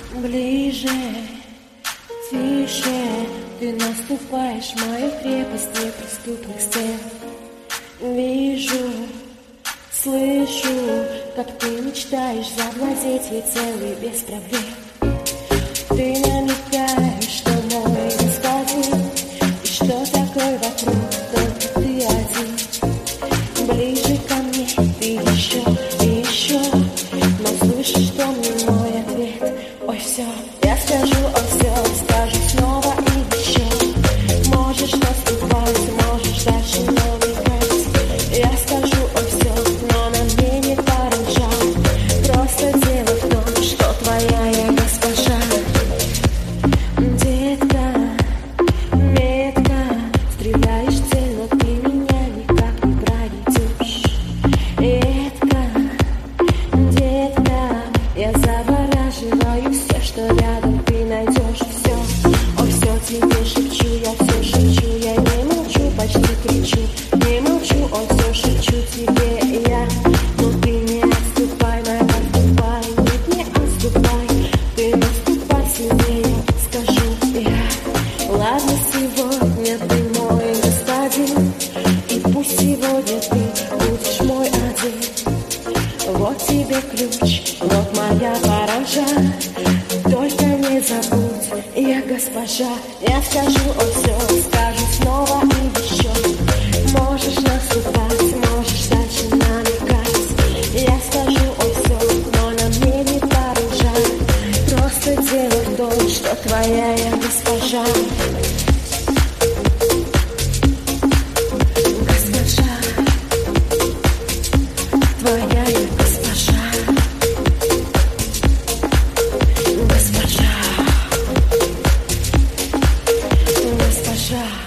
Ближе, тише, ты наступаешь в мою крепость неприступных стен. Вижу, слышу, как ты мечтаешь завладеть ей целый без проблем. Ты намекаешь, что мой господин, и что такое вокруг, только ты один. Ближе ко мне ты еще и еще, но слышишь, что мне мой ответ? Ой, все, я скажу, ой, все, скажу снова и еще. Можешь наступать, можешь дальше намекать. Я скажу, ой, все, но на мне не поручай. Просто дело в том, что твоя я госпожа. Детка, метко стреляешь в цель, но ты меня никак не проведешь. Детка, я завораживаю все, что рядом ты найдешь. Все, ой, все тебе шепчу, я все шепчу, я не молчу, почти кричу, не молчу, ой, все шепчу тебе я. Но ты не отступай, моя, отступай, нет, не отступай, ты наступай сильнее, скажу я. Ладно, сегодня ты мой господин, и пусть сегодня ты будешь мой один. Вот тебе ключ, вот моя паранжа, только не забудь, я госпожа. Я скажу, ой, все, скажу снова и еще. Можешь наступать, можешь дальше намекать. Я скажу, ой, все, но на мне не поручай. Просто дело в том, что твоя я госпожа. Госпожа, твоя я госпожа. Госпожа, госпожа.